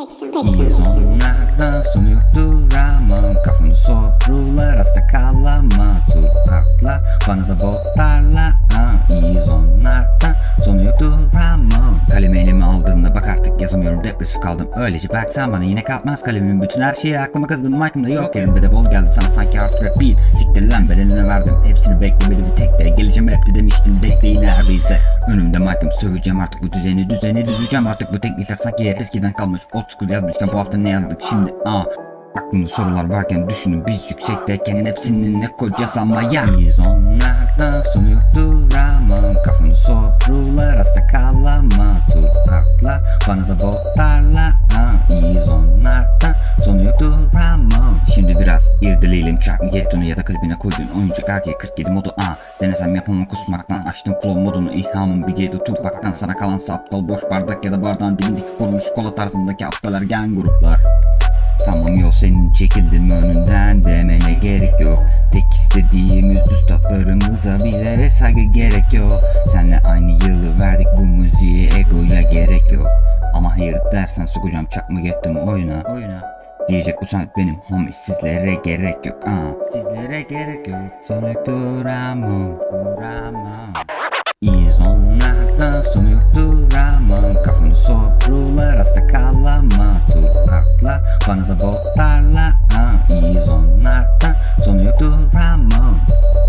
Sonlardan sonu yoktur ama kafanı sorular hasta kalama. Tur atla bana da botlarla, iyiyiz onlardan sonu yoktur ama. Kalemi elime aldığımda bak artık yazamıyorum, depresif kaldım öylece. Belki sen bana yine kalkmaz kalemin bütün her şeyi aklıma kazıdım. Mike'ımda yok elimde de bol geldi sana sanki hard rap beat. Siktir lan ben eline verdim hepsini, beklemedi bir tek de geleceğim hep de demiştim dek değil neredeyse. Önümde Mike'ım söyleyeceğim artık bu düzeni düzeceğim artık bu teknikler sanki eskiden kalmış old school yazmışken bu hafta ne yazdık şimdi aklımda sorular varken düşünün biz yüksekteyken hepsinin ne koyacağız ama ya. Biz onlardan sonu yoktur ama kafanı sorular hasta kalama. Tur atla bana da botlarla, iyiyiz onlardan sonu yoktur ama. Şimdi biraz irdeleyelim Charlie ya da klibine koyduğun oyuncak erkeğe 47 modu denesem yapamam kusmaktan, açtım flow modunu ilhamım bir geydi Tupac'tan. Sana kalan aptal boş bardak ya da bardağın dibindeki korunmuş kola tarzındaki aptal ergen gruplar. Tamam yol senin, çekildim önünden demene gerek yok. Tek istediğimiz üstadlarımıza bize ve saygı gerek yok. Senle aynı yılı verdik bu müziğe, egoya gerek yok. Ama hayır dersen sokacağım çakma gettim oyuna. Diyecek bu sanat benim homie, sizlere gerek yok sizlere gerek yok. Sonu yoktur ama İyiyiz onlardan sonu yoktur ama kafanı sorular hasta kalama. Tur atla bana da botlarla, iyiyiz onlardan sonu yoktur ama.